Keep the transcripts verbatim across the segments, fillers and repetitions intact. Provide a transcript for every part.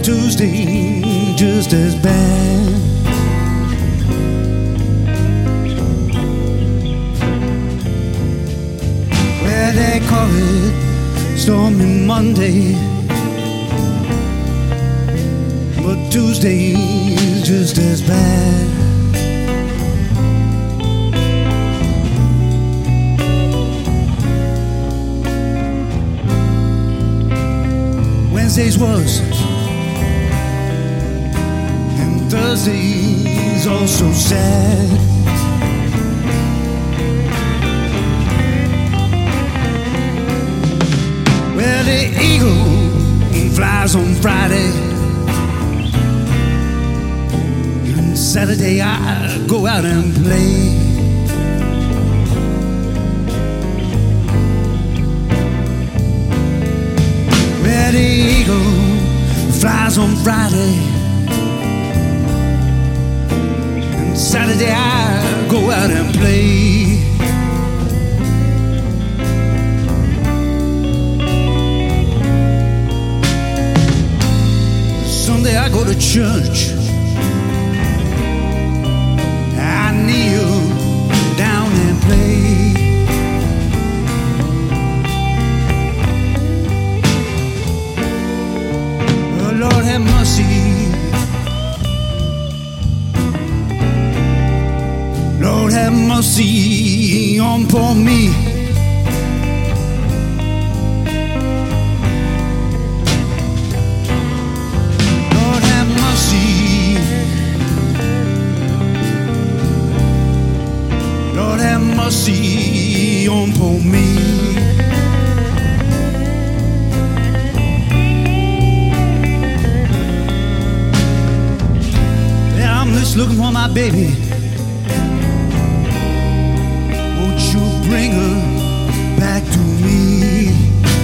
Tuesday just as bad. Where they call it Stormy Monday, but Tuesday's just as bad. Wednesdays was, and Thursdays also sad. Well, the eagle flies on Friday, and Saturday I go out and play. Well, the eagle flies on Friday, and Saturday I go out and play. Sunday I go to church, I kneel down and pray. Oh, Lord have mercy, Lord have mercy on poor me. Mercy on poor me. Yeah, I'm just looking for my baby. Won't you bring her back to me?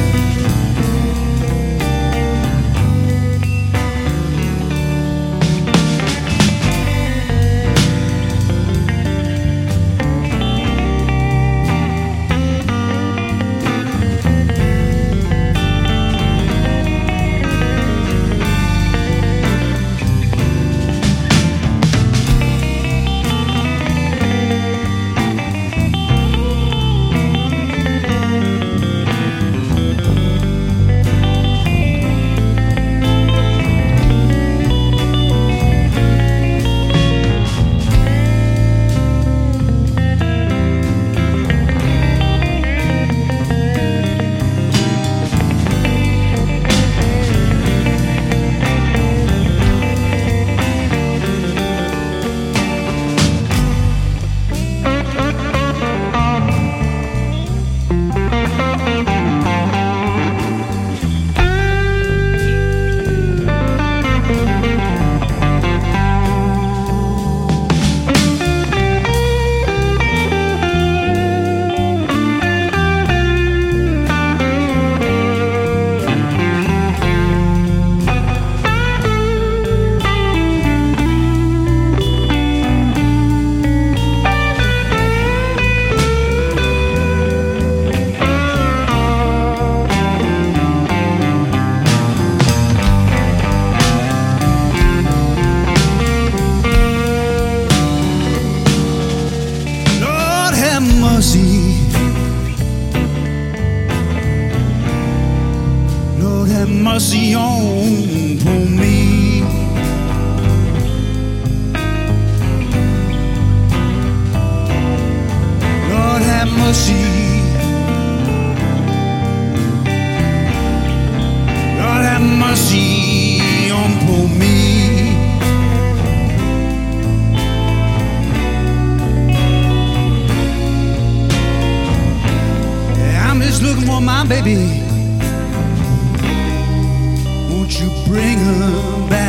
Lord have mercy on poor me. Lord have mercy. Lord have mercy on poor me. Yeah, I'm just looking for my baby. Won't you bring her back?